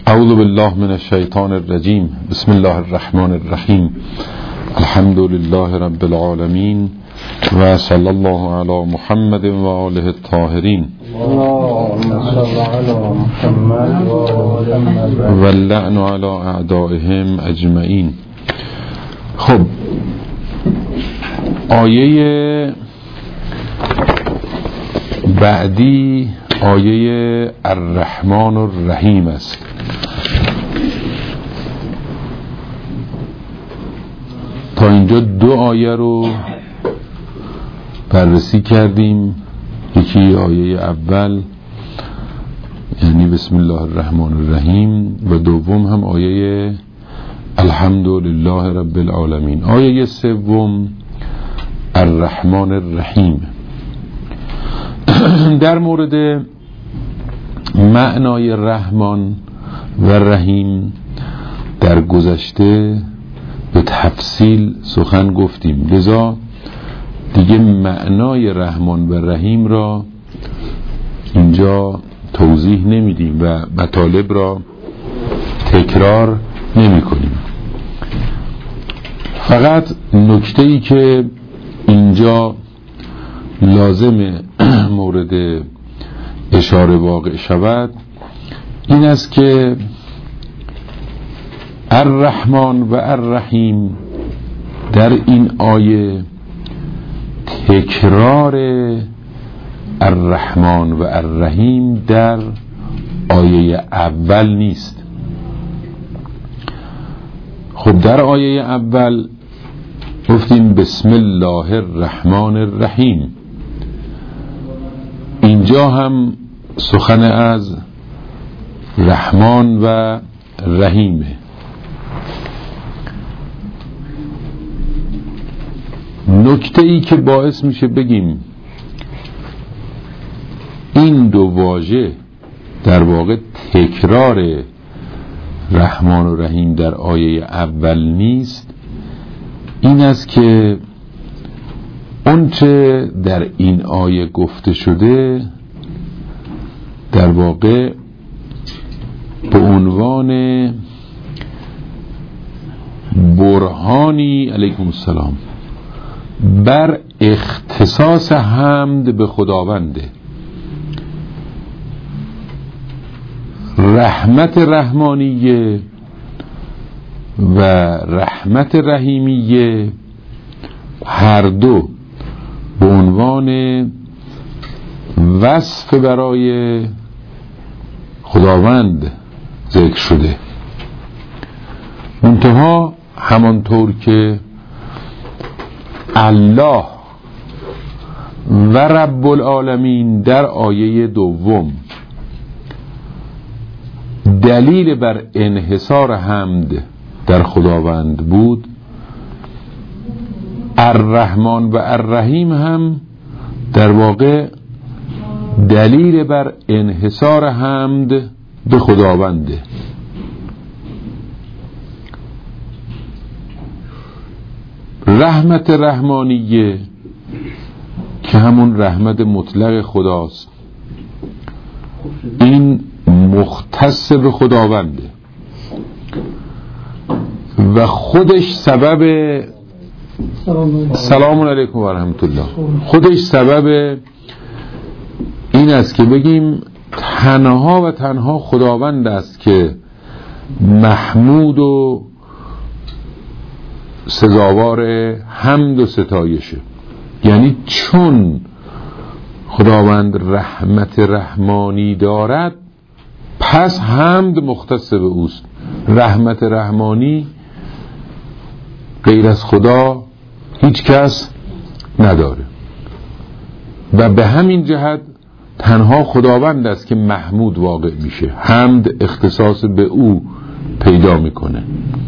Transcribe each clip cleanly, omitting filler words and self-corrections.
اعوذ بالله من الشیطان الرجیم. بسم الله الرحمن الرحیم. الحمد لله رب العالمین و صلی الله علی محمد و آله الطاهرین و اللعن علی اعدائهم اجمعین. خب، آیه بعدی آیه الرحمن الرحیم است. تا اینجا دو آیه رو بررسی کردیم. یکی آیه اول یعنی بسم الله الرحمن الرحیم و دوم هم آیه الحمد لله رب العالمین. آیه سوم الرحمن الرحیم در مورد معنای رحمان و رحیم در گذشته به تفصیل سخن گفتیم، لذا دیگه معنای رحمان و رحیم را اینجا توضیح نمیدیم و مطالب را تکرار نمی کنیم. فقط نکته‌ای که اینجا لازم مورد اشاره واقع شود این است که الرحمن و الرحیم در این آیه تکرار الرحمن و الرحیم در آیه اول نیست. خب در آیه اول گفتیم بسم الله الرحمن الرحیم. اینجا هم سخن از رحمان و رحیمه. نکته ای که باعث میشه بگیم این دو واژه در واقع تکرار رحمان و رحیم در آیه اول نیست این است که اونچه در این آیه گفته شده در واقع به عنوان برهانی علیکم السلام بر اختصاص حمد به خداونده. رحمت رحمانیه و رحمت رحیمیه هر دو به عنوان وصف برای خداوند ذکر شده، منتها همانطور که الله و رب العالمین در آیه دوم دلیل بر انحصار حمد در خداوند بود، الرحمن و الرحیم هم در واقع دلیل بر انحصار حمد به خداونده. رحمت رحمانیه که همون رحمت مطلق خداست، این مختص به خداونده و خودش سبب سلام علیکم و رحمت الله، خودش سبب این است که بگیم تنها و تنها خداوند است که محمود و سزاوار حمد و ستایشه. یعنی چون خداوند رحمت رحمانی دارد پس حمد مختص به اوست. رحمت رحمانی غیر از خدا هیچ کس نداره و به همین جهت تنها خداوند است که محمود واقع میشه، حمد اختصاص به او پیدا میکنه.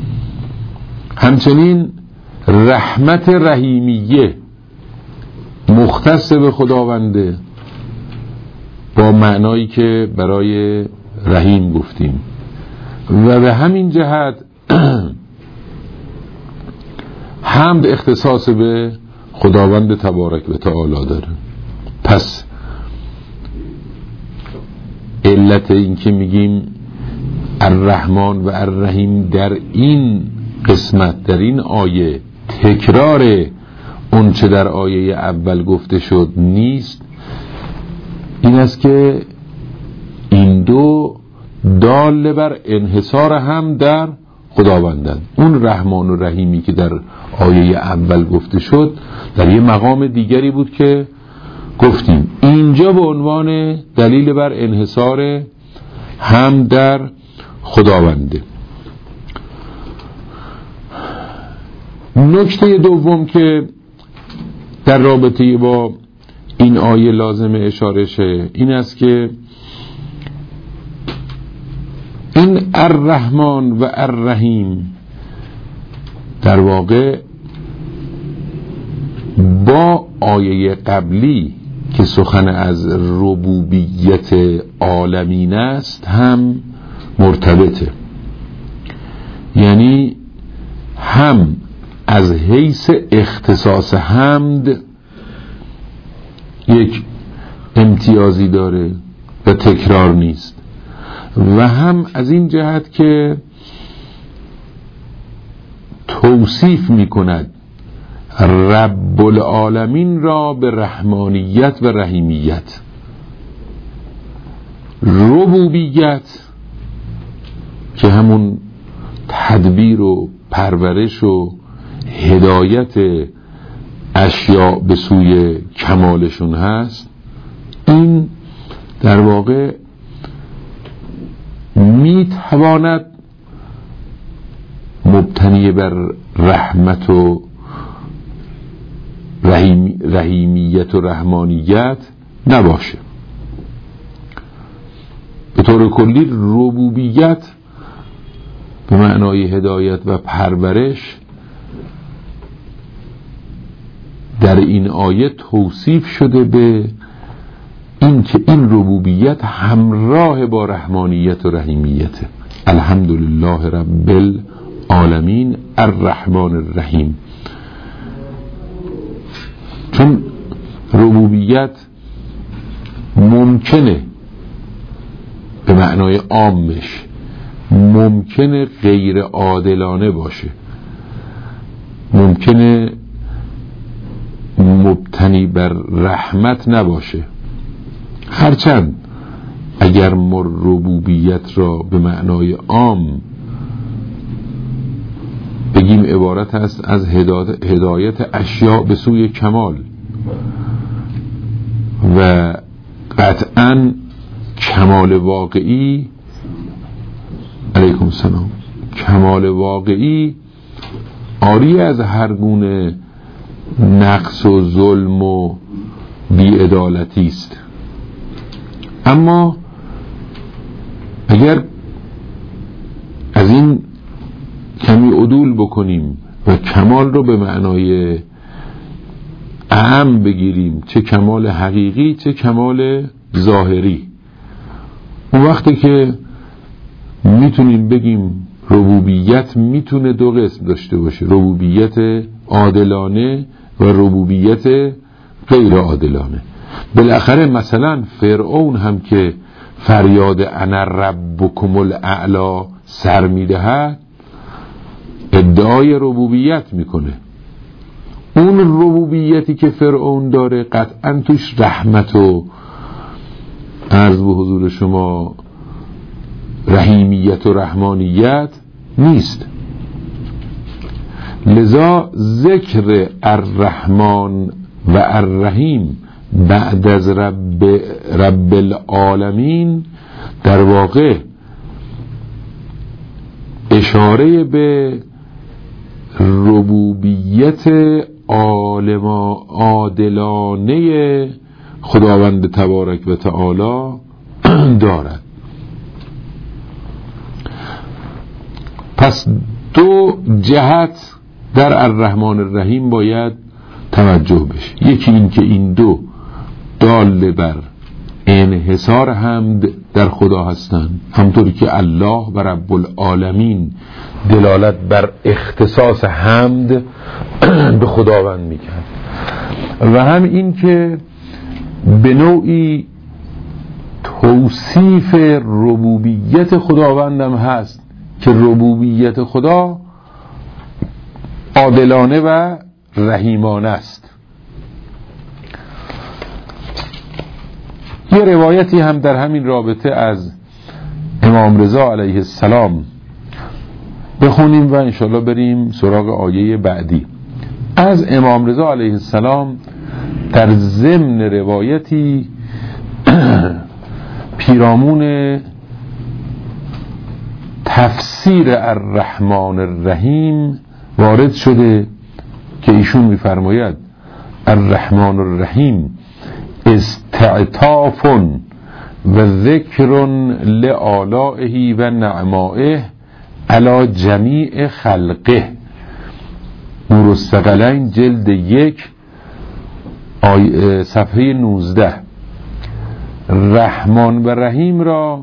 همچنین رحمت رحیمیه مختص به خداونده با معنایی که برای رحیم گفتیم و به همین جهت حمد اختصاص به خداوند تبارک و تعالی داره. پس علت این که میگیم الرحمن و الرحیم در این قسمت، در این آیه تکرار اون چه در آیه اول گفته شد نیست، این است که این دو دال بر انحصار هم در خداوندند. اون رحمان و رحیمی که در آیه اول گفته شد در یه مقام دیگری بود که گفتیم، اینجا به عنوان دلیل بر انحصار هم در خداونده. نکته دوم که در رابطه با این آیه لازم اشاره شه این است که این الرحمن و الرحیم در واقع با آیه قبلی که سخن از ربوبیت عالمین است هم مرتبطه، یعنی هم از حیث اختصاص حمد یک امتیازی داره و تکرار نیست، و هم از این جهت که توصیف می کند رب العالمین را به رحمانیت و رحیمیت. ربوبیت که همون تدبیر و پرورش و هدایت اشیاء به سوی کمالشون هست، این در واقع می تواند مبتنی بر رحمت و رحیمیت و رحمانیت نباشه. به طور کلی ربوبیت به معنای هدایت و پرورش در این آیه توصیف شده به این که این ربوبیت همراه با رحمانیت و رحیمیت. الحمدلله رب العالمین الرحمن الرحیم. چون ربوبیت ممکنه به معنای عامش ممکنه غیر عادلانه باشه، ممکنه مبتنی بر رحمت نباشه، هرچند اگر ما ربوبیت را به معنای عام بگیم عبارت است از هدایت اشیاء به سوی کمال، و قطعاً کمال واقعی، علیکم السلام، کمال واقعی عاری از هر گونه نقص و ظلم و بی‌عدالتی است. اما اگر از این کمی عدول بکنیم و کمال رو به معنای اعم بگیریم، چه کمال حقیقی چه کمال ظاهری، اون وقتی که میتونیم بگیم ربوبیت میتونه دو قسم داشته باشه، ربوبیت عادلانه و ربوبیت غیر عادلانه. بالاخره مثلا فرعون هم که فریاد انا ربکم الاعلی سر میدهد ادعای ربوبیت میکنه. اون ربوبیتی که فرعون داره قطعا توش رحمت و عرض به حضور شما رحیمیت و رحمانیت نیست. لذا ذکر الرحمن و الرحیم بعد از رب العالمین در واقع اشاره به ربوبیت عادلانه خداوند تبارک و تعالی دارد. پس دو جهت در الرحمن الرحیم باید توجه بشه. یکی این که این دو دال بر انحصار حمد در خدا هستند، همطوری که الله و رب العالمین دلالت بر اختصاص حمد به خداوند میکرد، و هم این که به نوعی توصیف ربوبیت خداوندم هست که ربوبیت خدا عادلانه و رحیمانه است. یه روایتی هم در همین رابطه از امام رضا علیه السلام بخونیم و انشالله بریم سراغ آیه بعدی. از امام رضا علیه السلام در ضمن روایتی پیرامون تفسیر الرحمن الرحیم وارد شده که ایشون میفرماید الرحمن الرحیم استعطاف و ذکر لآلائه و نعمائه علی جمیع خلقه. نور الثقلین جلد 1 صفحه 19. رحمان و رحیم را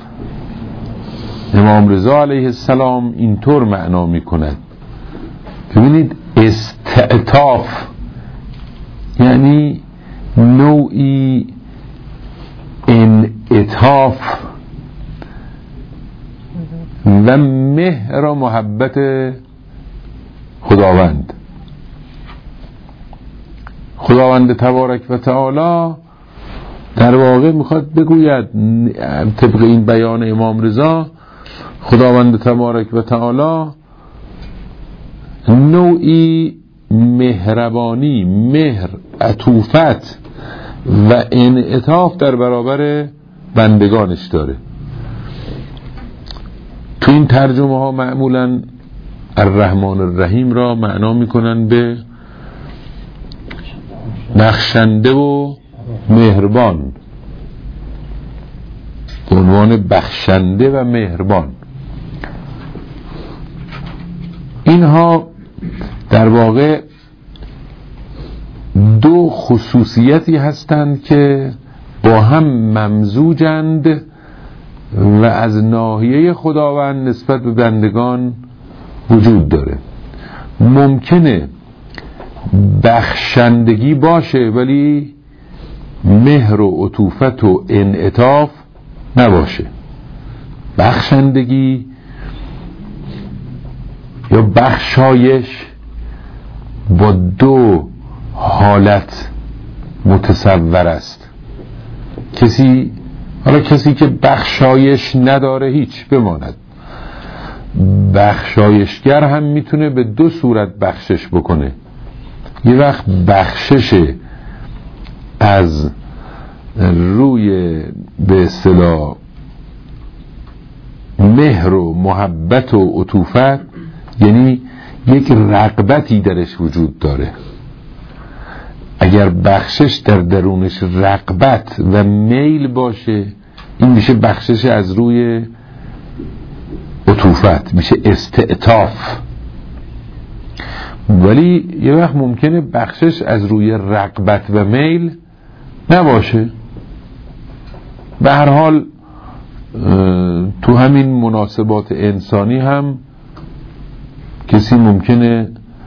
امام رضا علیه السلام اینطور معنا می کند. ببینید استعطاف یعنی نوعی انعطاف و مهر و محبت خداوند تبارک و تعالی در واقع میخواد بگوید طبق این بیان امام رضا خداوند تبارک و تعالی نوعی مهربانی، مهر، عطوفت و انعطاف در برابر بندگانش داره. تو این ترجمه ها معمولا الرحمن الرحیم را معنا میکنن به بخشنده و مهربان، به عنوان بخشنده و مهربان. اینها در واقع دو خصوصیتی هستند که با هم ممزوجند و از ناحیه خداوند نسبت به بندگان وجود داره. ممکنه بخشندگی باشه ولی مهر و عطوفت و انعطاف نباشه. بخشندگی یا بخشایش با دو حالت متصور است. کسی که بخشایش نداره هیچ بماند. بخشایشگر هم میتونه به دو صورت بخشش بکنه. یه وقت بخشش از روی به اصطلاح مهر و محبت و عطوفت، یعنی یک رغبتی درش وجود داره. اگر بخشش در درونش رغبت و میل باشه این میشه بخشش از روی عطوفت، میشه استعطاف. ولی یه وقت ممکنه بخشش از روی رغبت و میل نباشه. به هر حال تو همین مناسبات انسانی هم کسی ممکنه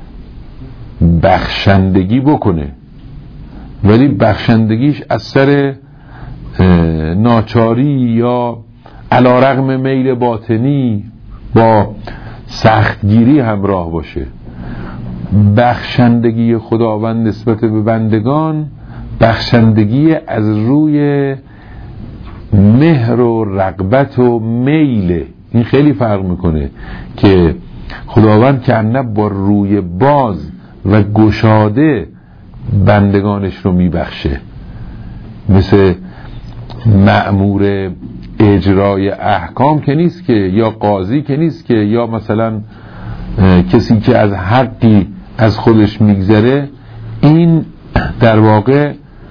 بخشندگی بکنه ولی بخشندگیش از سر ناچاری یا علی رغم میل باطنی با سختگیری همراه باشه. بخشندگی خداوند نسبت به بندگان بخشندگی از روی مهر و رغبت و میل. این خیلی فرق میکنه که خداوند که انه با روی باز و گشاده بندگانش رو میبخشه، مثل مأمور اجرای احکام که نیست که، یا قاضی که نیست که، یا مثلا کسی که از حقی از خودش میگذره. این در واقع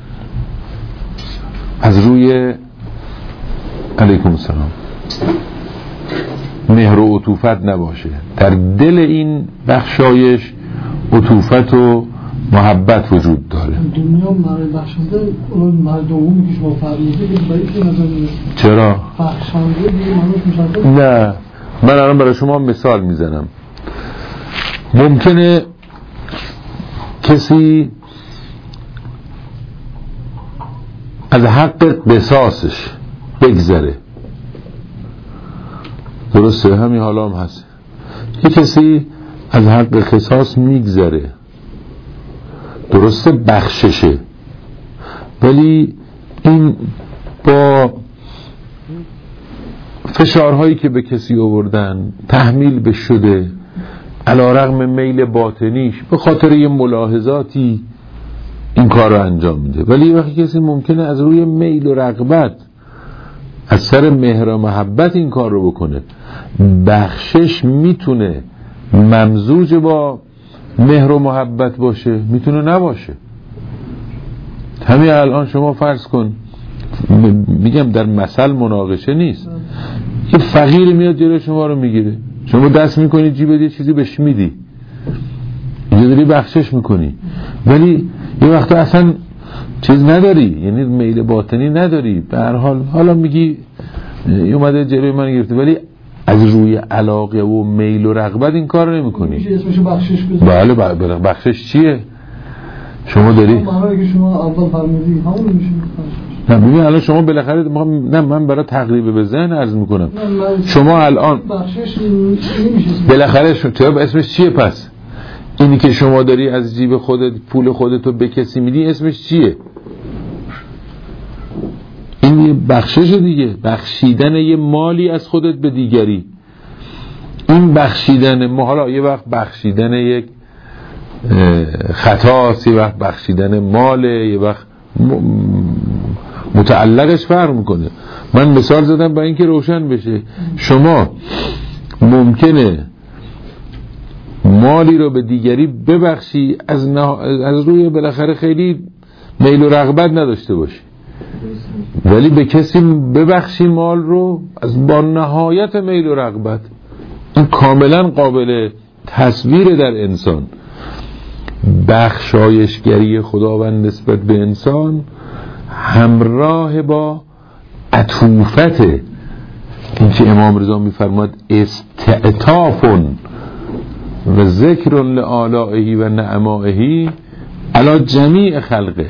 از روی علیکم السلام مهر و عطوفت نباشه. در دل این بخشایش عطوفت و محبت وجود داره. دنیا برای بخشنده اون مردمی که شما فرمودید برای چی نظر میاد؟ چرا؟ بخشنده دیگه منو نه، من الان برای شما مثال میزنم. ممکنه کسی از حق قصاصش بگذره. درسته؟ همین حالا هم هست. یه کسی از حق قصاص میگذره، درسته بخششه، ولی این با فشارهایی که به کسی آوردن تحمیل به شده علیرغم میل باطنیش به خاطر یه ملاحظاتی این کار رو انجام میده. ولی وقتی کسی ممکنه از روی میل و رغبت از سر مهر و محبت این کار رو بکنه، بخشش میتونه ممزوج با مهر و محبت باشه، میتونه نباشه. همین الان شما فرض کن، میگم در مثل مناقشه نیست، یه فقیر میاد جلوی شما رو میگیره، شما دست میکنی جیبت یه چیزی بهش میدی، اینجا داری بخشش میکنی، ولی یه وقتا اصلا چیز نداری، یعنی میل باطنی نداری، به هر حال حالا میگی اومده جلوی من گرفته، ولی از روی علاقه و میل و رغبت این کار رو نمی‌کنی. میشه اسمشو بخشش بزنی. بله بخشش چیه؟ شما داری معنی که شما اول فرمودی همون میشه بخشش. نه ببین الان شما بالاخره نه من برای تقریب به ذهن عرض میکنم، شما الان بخشش نمیشه بالاخره تو اسمش چیه؟ پس اینی که شما داری از جیب خودت پول خودتو به کسی میدی اسمش چیه؟ این یه بخشش دیگه، بخشیدن یه مالی از خودت به دیگری. این بخشیدن ما حالا یه وقت بخشیدن یک خطاست، یه وقت بخشیدن ماله، یه وقت متعلقش فرق میکنه. من مثال زدم برای اینکه روشن بشه. شما ممکنه مالی رو به دیگری ببخشی از روی بالاخره خیلی میل و رغبت نداشته باشی، ولی به کسی ببخشی مال رو از با نهایت میل و رغبت. این کاملا قابل تصویر در انسان. بخشایشگری خداوند نسبت به انسان همراه با عطوفت، این که امام رضا میفرماد استعطاف و ذکر لآلائه و نعمائه علی جمیع خلقه.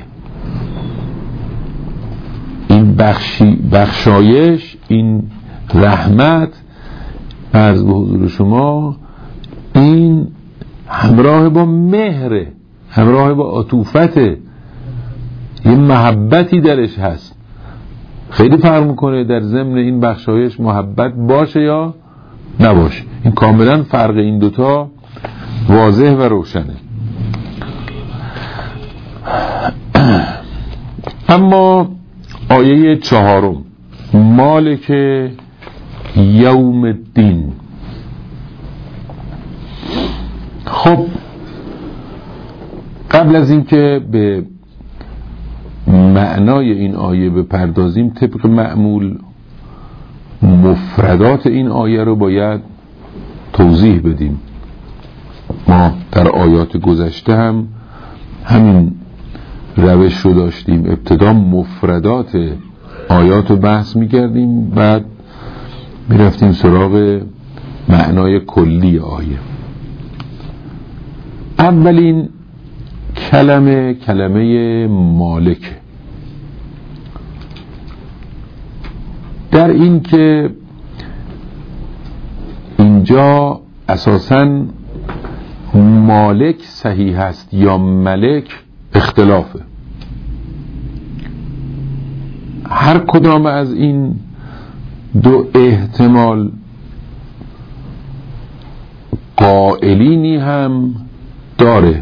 این بخشایش، این رحمت عرض به حضور شما، این همراه با مهره، همراه با عطوفته، یه محبتی درش هست. خیلی فرق میکنه در ضمن این بخشایش محبت باشه یا نباشه. این کاملا فرق این دوتا واضح و روشنه. اما آیه 4 مالک یوم الدین. خب قبل از اینکه به معنای این آیه بپردازیم، طبق معمول مفردات این آیه رو باید توضیح بدیم. ما در آیات گذشته هم همین روش رو داشتیم، ابتدا مفردات آیات رو بحث می‌کردیم، بعد می‌رفتیم سراغ معنای کلی آیه. اولین کلمه مالک، در این که اینجا اساساً مالک صحیح است یا ملک اختلافه. هر کدام از این دو احتمال قائلینی هم داره.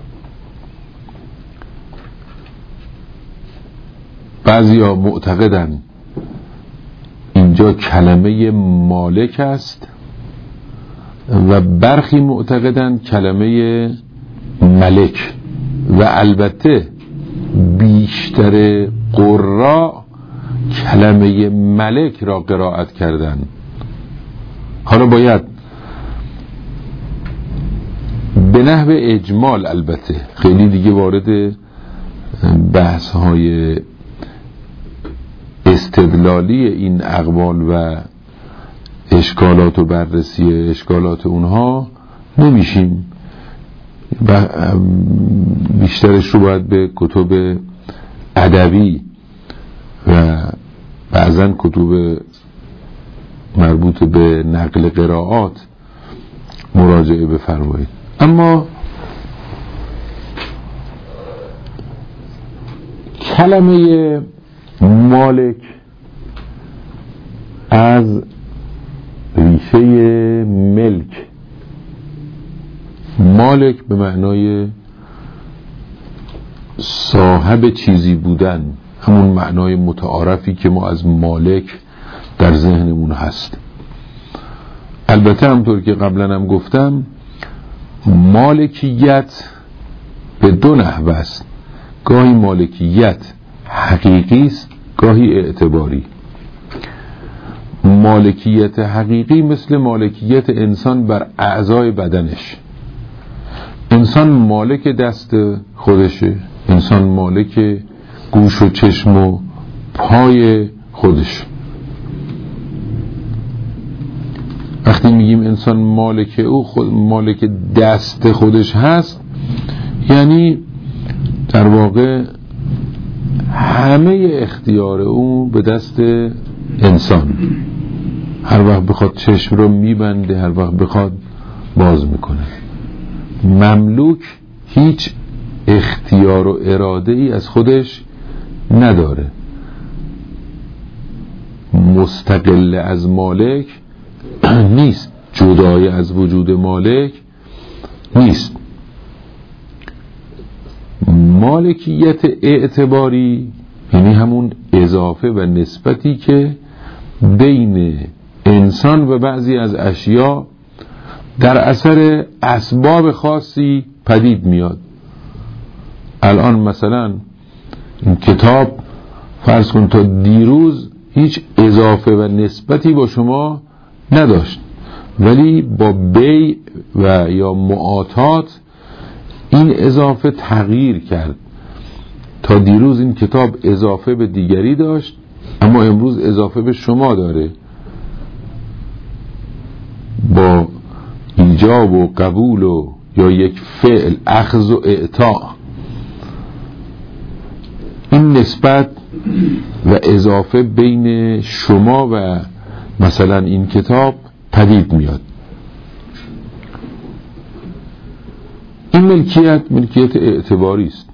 بعضیا معتقدن اینجا کلمه مالک است و برخی معتقدن کلمه ملک، و البته بیشتر قراء کلمه ملک را قرائت کردن. حالا باید به نحو اجمال، البته خیلی دیگه وارد بحث های استدلالی این اقوال و اشکالات و بررسی اشکالات اونها نمیشیم، بیشترش رو باید به کتب ادبی و بعضن کتب مربوط به نقل قرائات مراجعه بفرمایید. اما کلمه مالک از ریشه ملک، مالک به معنای صاحب چیزی بودن، همون معنای متعارفی که ما از مالک در ذهنمون هست. البته همطور که قبلا هم گفتم مالکیت به دو نحو است، گاهی مالکیت حقیقی است، گاهی اعتباری. مالکیت حقیقی مثل مالکیت انسان بر اعضای بدنش. انسان مالک دست خودشه، انسان مالک گوش و چشم و پای خودش. وقتی میگیم انسان مالک او مالک دست خودش هست، یعنی در واقع همه اختیار او به دست انسان، هر وقت بخواد چشم رو میبنده، هر وقت بخواد باز میکنه. مملوک هیچ اختیار و اراده ای از خودش نداره، مستقل از مالک نیست، جدای از وجود مالک نیست. مالکیت اعتباری یعنی همون اضافه و نسبتی که بین انسان و بعضی از اشیا در اثر اسباب خاصی پدید میاد. الان مثلا این کتاب فرض کن تا دیروز هیچ اضافه و نسبتی با شما نداشت، ولی با بیع و یا معاطات این اضافه تغییر کرد. تا دیروز این کتاب اضافه به دیگری داشت، اما امروز اضافه به شما داره. با ایجاب و قبول و یا یک فعل، اخذ و اعطاء، این نسبت و اضافه بین شما و مثلا این کتاب پدید میاد. این ملکیت اعتباری است.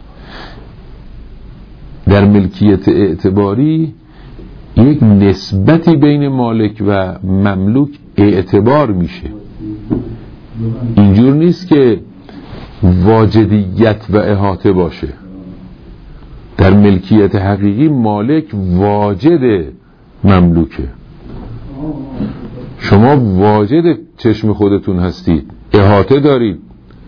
در ملکیت اعتباری یک نسبتی بین مالک و مملوک اعتبار میشه. اینجور نیست که واجدیت و احاطه باشه. در ملکیت حقیقی مالک واجد مملوکه. شما واجد چشم خودتون هستید، احاطه دارید.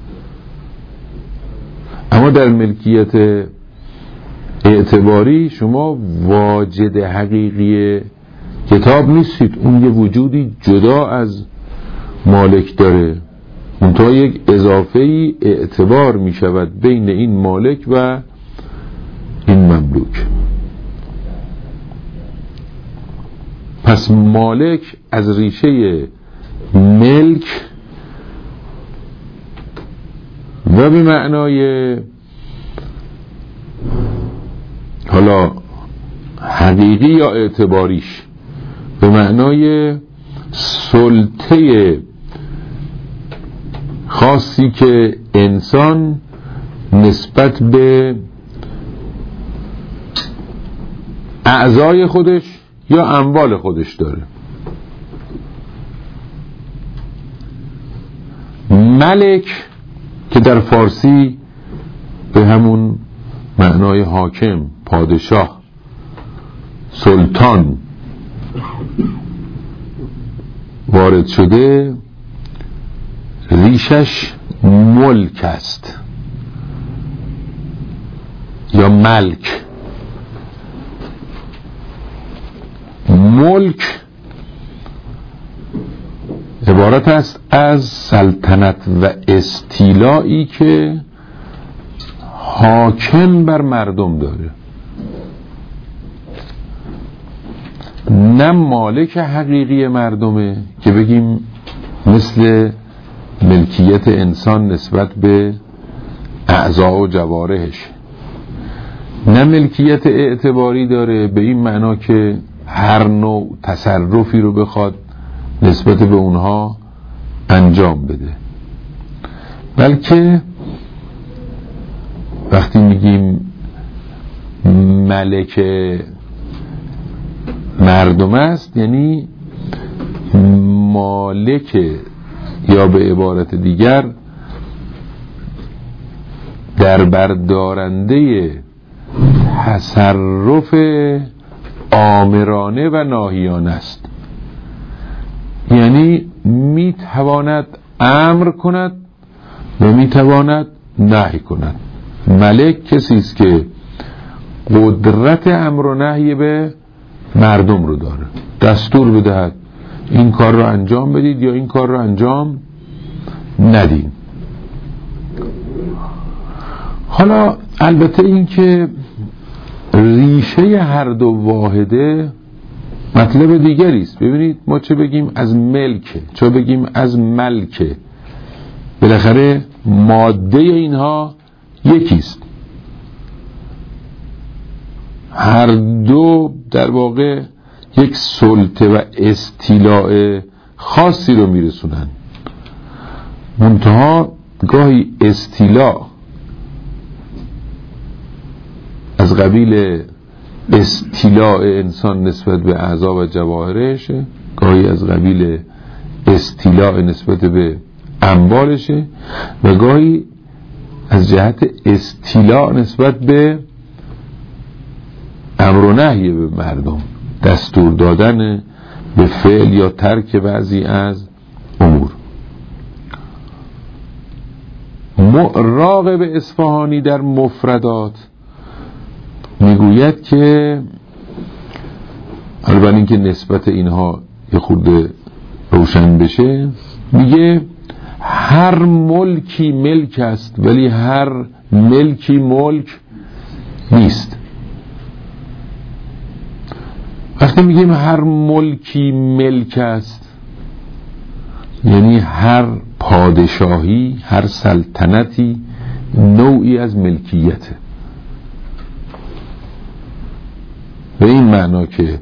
اما در ملکیت اعتباری شما واجد حقیقی کتاب نیستید، اون یه وجودی جدا از مالک داره، منتها یک اضافه‌ای اعتبار می شود بین این مالک و این مملوک. پس مالک از ریشه ملک و به معنای حالا حقیقی یا اعتباریش به معنای سلطه خاصی که انسان نسبت به اعضای خودش یا اموال خودش داره. ملک که در فارسی به همون معنای حاکم، پادشاه، سلطان وارد شده، ریشش ملک است یا ملک. ملک عبارت است از سلطنت و استیلایی که حاکم بر مردم داره، نه مالک حقیقی مردمه که بگیم مثل ملکیت انسان نسبت به اعضا و جوارحش. نه ملکیت اعتباری داره به این معنا که هر نوع تصرفی رو بخواد نسبت به اونها انجام بده، بلکه وقتی میگیم ملک مردم است یعنی مالک، یا به عبارت دیگر در بردارنده تصرف آمرانه و ناهیانه است، یعنی میتواند امر کند و میتواند نهی کند. ملک کسی است که قدرت امر و نهی به مردم رو داره، دستور بدهد این کار رو انجام بدید یا این کار رو انجام ندید. حالا البته این که ریشه هر دو واحده مطلب دیگری است. ببینید ما چه بگیم از ملک، چه بگیم از ملک، بالاخره ماده اینها یکیست. هر دو در واقع یک سلطه و استیلاء خاصی رو میرسونن، منتها گاهی استیلاء از قبیل استیلاء انسان نسبت به اعضا و جواهرشه، گاهی از قبیل استیلاء نسبت به اموالشه و گاهی از جهت استیلاء نسبت به امر و نهی به مردم، دستور دادن به فعل یا ترک بعضی از امور. راغب اصفهانی در مفردات میگوید که البته اینکه نسبت اینها یه خورده روشن بشه، میگه هر ملکی ملک است ولی هر ملکی ملک نیست. وقتی میگیم هر ملکی ملک است یعنی هر پادشاهی، هر سلطنتی نوعی از ملکیته، به این معنا که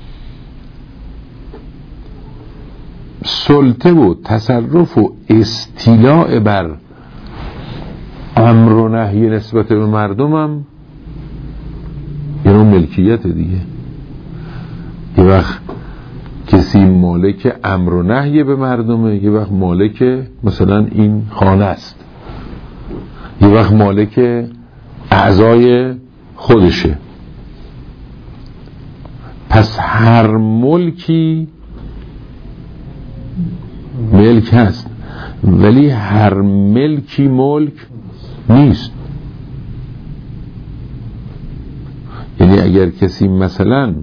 سلطه و تصرف و استیلاء بر امر و نهی نسبت به مردمم یه نوع ملکیت دیگه. یه وقت کسی مالک امر و نهی به مردمه، یه وقت مالک مثلا این خانه است، یه وقت مالک اعضای خودشه. پس هر ملکی ملک هست ولی هر ملکی ملک نیست. یعنی اگر کسی مثلا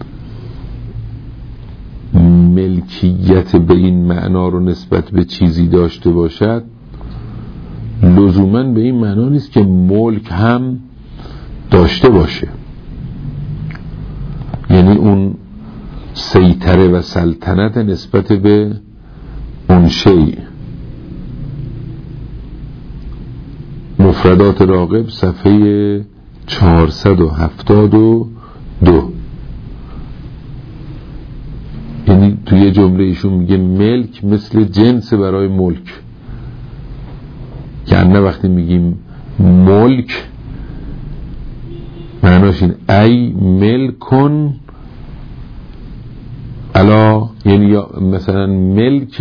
ملکیت به این معنا رو نسبت به چیزی داشته باشد، لزوما به این معنا نیست که ملک هم داشته باشه. یعنی اون سیطره و سلطنت نسبت به اون شیء. مفردات راغب صفحه 472. یعنی توی جمله ایشون میگه ملک مثل جنس برای ملک، که نه وقتی میگیم ملک معناش این ای ملکن علا، یعنی یا مثلا ملک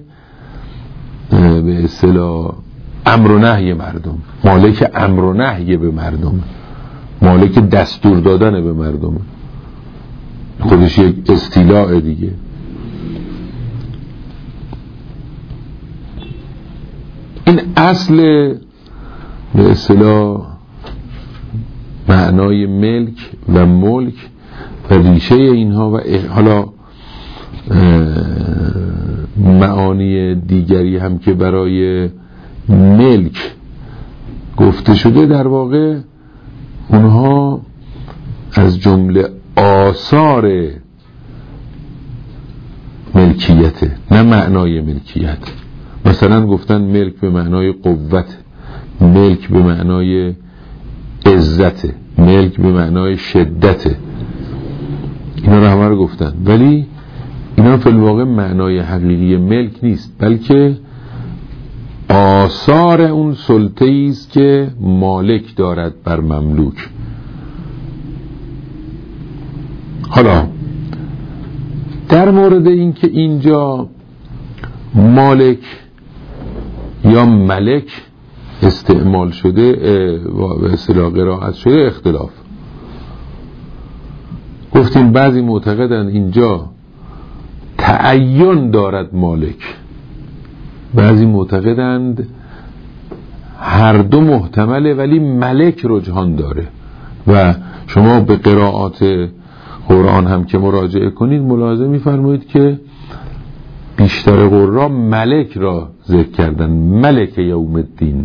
به اصطلاح امر و نهی مردم، مالک امر و نهی به مردم، مالک دستور دادن به مردم، خودش یک استیلاء دیگه. این اصل به اصطلاح معنای ملک و ملک و ریشه اینها و حالا معانی دیگری هم که برای ملک گفته شده، در واقع اونها از جمله آثار ملکیته، نه معنای ملکیت. مثلا گفتن ملک به معنای قوت، ملک به معنای عزت، ملک به معنای شدته، اینا رو همه رو گفتن، ولی اینا فی الواقع معنای حقیقی ملک نیست، بلکه آثار اون سلطه‌ای است که مالک دارد بر مملوک. حالا در مورد این که اینجا مالک یا ملک استعمال شده به اصطلاح قرائت شده اختلاف. گفتیم بعضی معتقدند اینجا تعین دارد مالک، بعضی معتقدند هر دو محتمله ولی ملک رجحان داره. و شما به قرائات قرآن هم که مراجعه کنید ملاحظه می‌فرمایید که بیشتر قرآ ملک را ذکر کردن، ملک یوم الدین.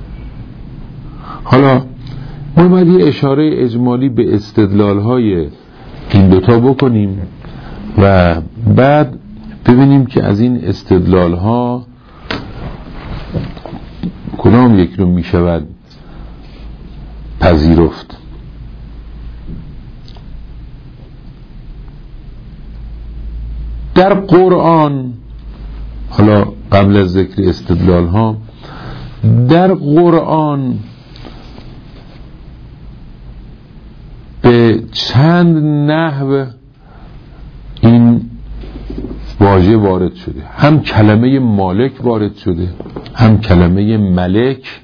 حالا ما باید یه اشاره اجمالی به استدلال‌های این دوتا بکنیم و بعد ببینیم که از این استدلال‌ها کدام یک رو می شود پذیرفت. در قرآن، حالا قبل از ذکر استدلال ها، در قرآن به چند نحو این واژه وارد شده، هم کلمه مالک وارد شده، هم کلمه ملک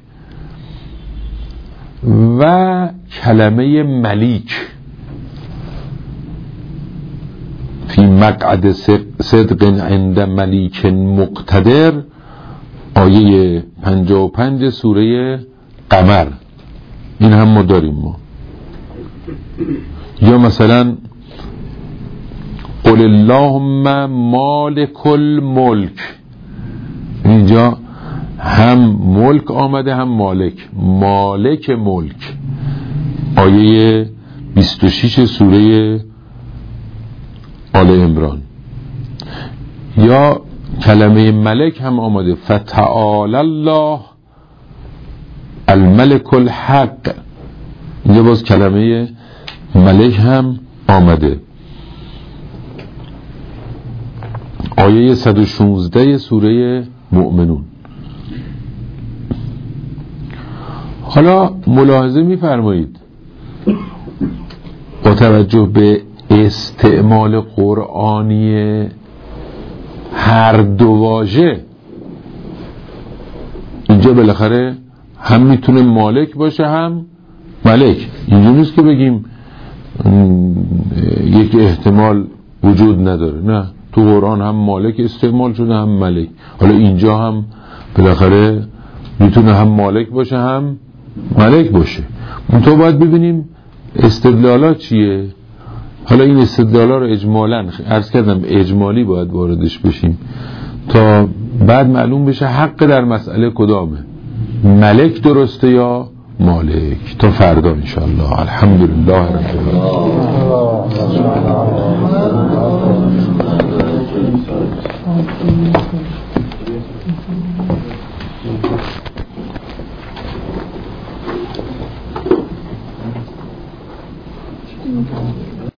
و کلمه ملیک. فی مقعد صدق عند ملیک مقتدر، آیه 55 سوره قمر. این هم ما داریم ما. یا مثلا قل اللهم مالک الملک، اینجا هم ملک آمده هم مالک، مالک ملک، آیه 26 سوره آل عمران. یا کلمه ملک هم آمده، فتعال الله الملک الحق، اینجا باز کلمه ملک هم آمده، آیه 116 سوره مؤمنون. حالا ملاحظه می‌فرمایید با توجه به استعمال قرآنی هر دو واژه، اینجا بالاخره هم میتونه مالک باشه هم ملک. اینجوری نیست که بگیم یک احتمال وجود نداره، نه، تو قرآن هم مالک استعمال شده هم ملک. حالا اینجا هم بالاخره میتونه هم مالک باشه هم ملک باشه. منتها باید ببینیم استدلالات چیه. حالا این استدلالات رو اجمالاً عرض کردم اجمالی باید واردش بشیم تا بعد معلوم بشه حق در مسئله کدامه، ملک درسته یا مالک. تا فردا انشاءالله. الحمدلله رب العالمین.